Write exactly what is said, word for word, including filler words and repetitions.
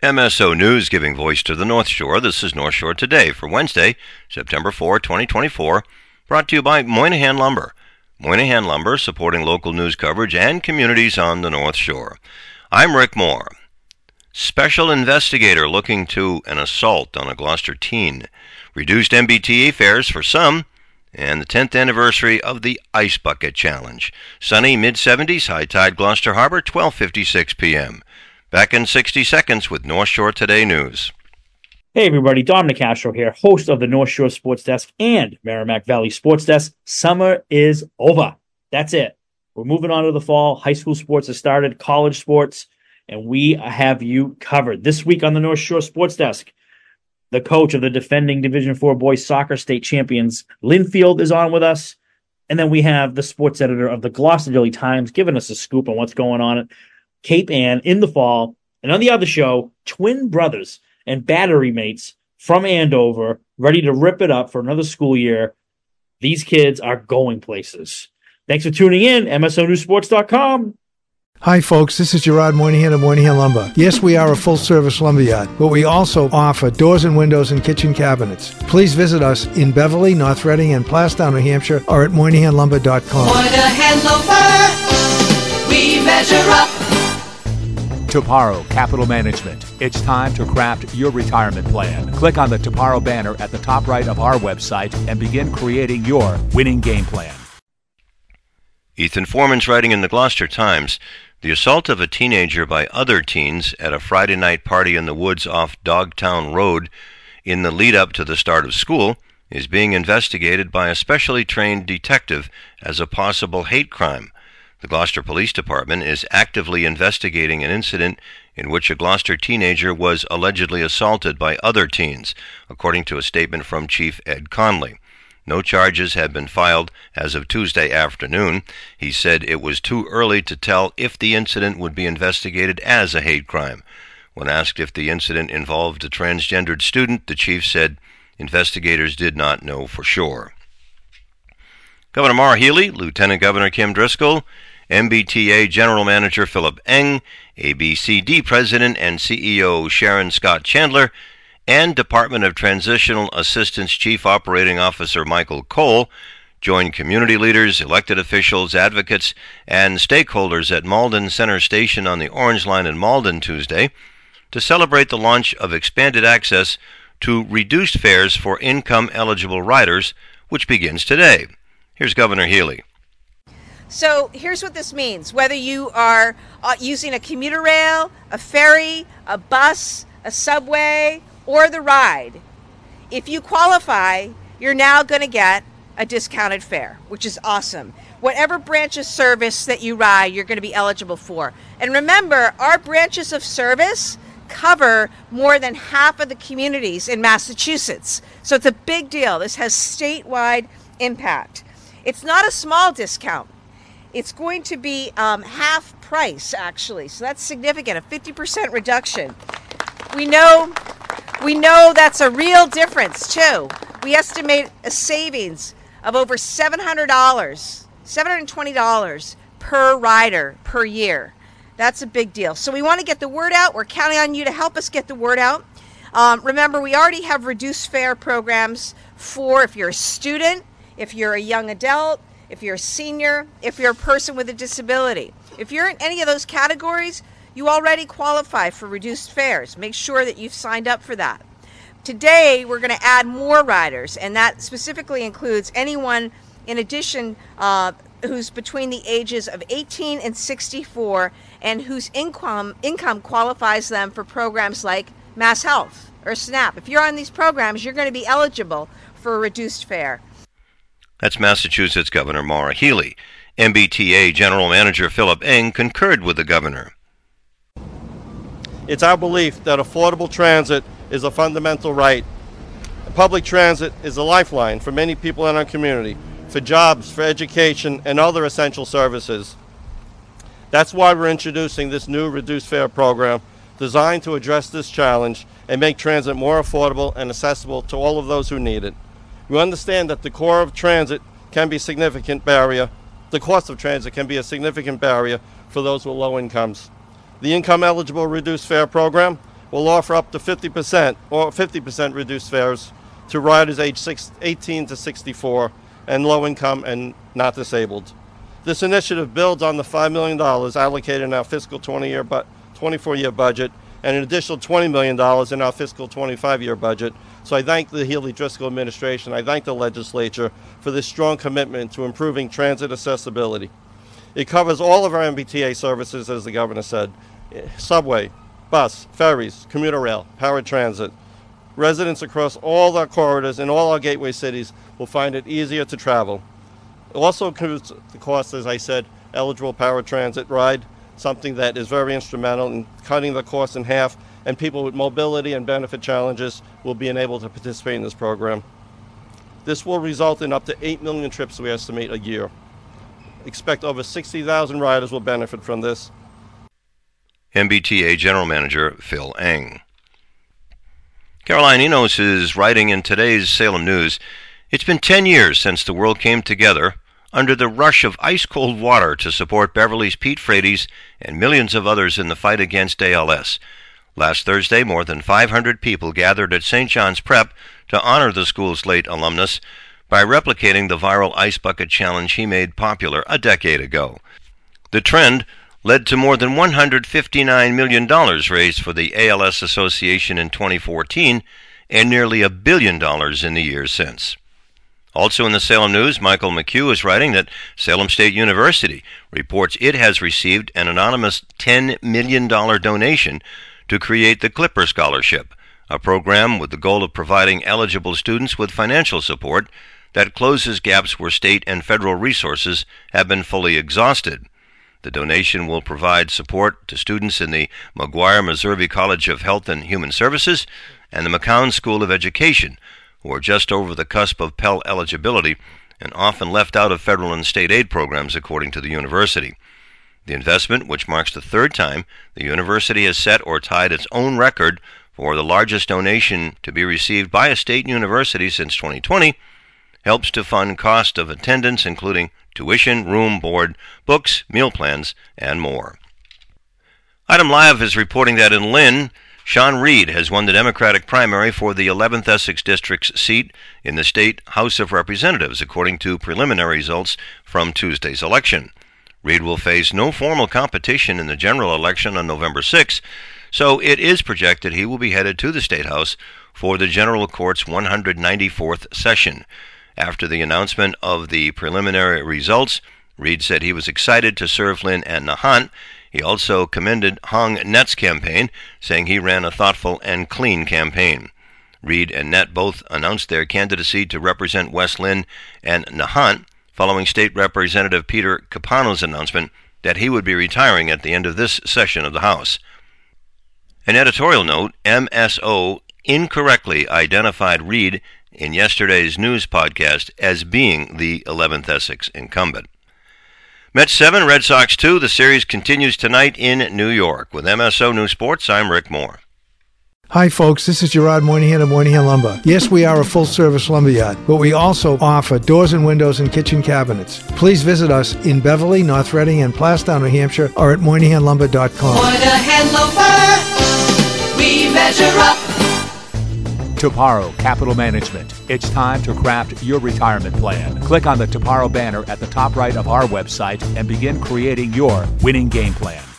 M S O News giving voice to the North Shore. This is North Shore Today for Wednesday, September fourth, twenty twenty-four, brought to you by Moynihan Lumber. Moynihan Lumber supporting local news coverage and communities on the North Shore. I'm Rick Moore. Special investigator looking to an assault on a Gloucester teen. Reduced M B T A fares for some, and the tenth anniversary of the Ice Bucket Challenge. Sunny, mid seventies, high tide Gloucester Harbor, twelve fifty-six p.m. Back in sixty seconds with North Shore Today News. Hey everybody, Dom Nicastro here, host of the North Shore Sports Desk and Merrimack Valley Sports Desk. Summer is over. That's it. We're moving on to the fall. High school sports have started, college sports, and we have you covered. This week on the North Shore Sports Desk, the coach of the defending Division four boys soccer state champions, Linfield, is on with us. And then we have the sports editor of the Gloucester Daily Times giving us a scoop on what's going on at Cape Ann in the fall. And on the other show, twin brothers and battery mates from Andover, ready to rip it up for another school year. These kids are going places. Thanks for tuning in, M S O News Sports dot com. Hi, folks. This is Gerard Moynihan of Moynihan Lumber. Yes, we are a full-service lumberyard, but we also offer doors and windows and kitchen cabinets. Please visit us in Beverly, North Reading, and Plastown, New Hampshire, or at Moynihan Lumber dot com. Moynihan Lumber, we measure up. Toparo Capital Management. It's time to craft your retirement plan. Click on the Toparo banner at the top right of our website and begin creating your winning game plan. Ethan Foreman's writing in the Gloucester Times, the assault of a teenager by other teens at a Friday night party in the woods off Dogtown Road in the lead-up to the start of school is being investigated by a specially trained detective as a possible hate crime. The Gloucester Police Department is actively investigating an incident in which a Gloucester teenager was allegedly assaulted by other teens, according to a statement from Chief Ed Conley. No charges had been filed as of Tuesday afternoon. He said it was too early to tell if the incident would be investigated as a hate crime. When asked if the incident involved a transgendered student, the chief said investigators did not know for sure. Governor Maura Healey, Lieutenant Governor Kim Driscoll, M B T A General Manager Philip Eng, A B C D President and C E O Sharon Scott Chandler, and Department of Transitional Assistance Chief Operating Officer Michael Cole joined community leaders, elected officials, advocates, and stakeholders at Malden Center Station on the Orange Line in Malden Tuesday to celebrate the launch of expanded access to reduced fares for income-eligible riders, which begins today. Here's Governor Healey. So here's what this means. Whether you are uh, using a commuter rail, a ferry, a bus, a subway, or the ride, if you qualify, you're now going to get a discounted fare, which is awesome. Whatever branch of service that you ride, you're going to be eligible for. And remember, our branches of service cover more than half of the communities in Massachusetts. So it's a big deal. This has statewide impact. It's not a small discount. It's going to be um, half price, actually. So that's significant, a fifty percent reduction. We know, we know that's a real difference, too. We estimate a savings of over seven hundred dollars, seven hundred twenty dollars per rider per year. That's a big deal. So we want to get the word out. We're counting on you to help us get the word out. Um, remember, we already have reduced fare programs for if you're a student, if you're a young adult, if you're a senior, if you're a person with a disability. If you're in any of those categories, you already qualify for reduced fares. Make sure that you've signed up for that. Today, we're going to add more riders, and that specifically includes anyone in addition uh, who's between the ages of eighteen and sixty-four and whose income income qualifies them for programs like Mass Health or SNAP. If you're on these programs, you're going to be eligible for a reduced fare. That's Massachusetts Governor Maura Healey. M B T A General Manager Philip Eng concurred with the governor. It's our belief that affordable transit is a fundamental right. Public transit is a lifeline for many people in our community, for jobs, for education, and other essential services. That's why we're introducing this new reduced fare program designed to address this challenge and make transit more affordable and accessible to all of those who need it. We understand that the core of transit can be a significant barrier. The cost of transit can be a significant barrier for those with low incomes. The income-eligible reduced fare program will offer up to fifty percent or fifty percent reduced fares to riders aged eighteen to sixty-four and low income and not disabled. This initiative builds on the five million dollars allocated in our fiscal twenty-four year budget and an additional twenty million dollars in our fiscal twenty-five year budget. So I thank the Healy Driscoll administration, I thank the legislature for this strong commitment to improving transit accessibility. It covers all of our M B T A services, as the governor said: subway, bus, ferries, commuter rail, paratransit. Residents across all our corridors in all our gateway cities will find it easier to travel. It also includes the cost, as I said, eligible paratransit ride, something that is very instrumental in cutting the cost in half, and people with mobility and benefit challenges will be enabled to participate in this program. This will result in up to eight million trips, we estimate, a year. Expect over sixty thousand riders will benefit from this. M B T A General Manager Phil Eng. Caroline Enos is writing in today's Salem News, "It's been ten years since the world came together under the rush of ice-cold water to support Beverly's Pete Frates and millions of others in the fight against A L S. Last Thursday, more than five hundred people gathered at Saint John's Prep to honor the school's late alumnus by replicating the viral Ice Bucket Challenge he made popular a decade ago. The trend led to more than one hundred fifty-nine million dollars raised for the A L S Association in twenty fourteen and nearly a billion dollars in the years since." Also in the Salem News, Michael McHugh is writing that Salem State University reports it has received an anonymous ten million dollars donation to create the Clipper Scholarship, a program with the goal of providing eligible students with financial support that closes gaps where state and federal resources have been fully exhausted. The donation will provide support to students in the McGuire-Meservey College of Health and Human Services and the McCown School of Education, who are just over the cusp of Pell eligibility and often left out of federal and state aid programs, according to the university. The investment, which marks the third time the university has set or tied its own record for the largest donation to be received by a state university since twenty twenty, helps to fund cost of attendance, including tuition, room, board, books, meal plans, and more. Item Live is reporting that in Lynn, Sean Reed has won the Democratic primary for the eleventh Essex District's seat in the State House of Representatives, according to preliminary results from Tuesday's election. Reed will face no formal competition in the general election on November sixth, so it is projected he will be headed to the State House for the General Court's one hundred ninety-fourth session. After the announcement of the preliminary results, Reed said he was excited to serve Lynn and Nahant. He also commended Hong Net's campaign, saying he ran a thoughtful and clean campaign. Reed and Net both announced their candidacy to represent West Lynn and Nahant following State Representative Peter Capano's announcement that he would be retiring at the end of this session of the House. An editorial note, M S O incorrectly identified Reed in yesterday's news podcast as being the eleventh Essex incumbent. Mets seven, Red Sox two. The series continues tonight in New York. With M S O News Sports, I'm Rick Moore. Hi, folks. This is Gerard Moynihan of Moynihan Lumber. Yes, we are a full-service lumberyard, but we also offer doors and windows and kitchen cabinets. Please visit us in Beverly, North Reading, and Plastown, New Hampshire, or at moynihan lumber dot com. Moynihan Lumber, we measure up. Toparo Capital Management. It's time to craft your retirement plan. Click on the Toparo banner at the top right of our website and begin creating your winning game plan.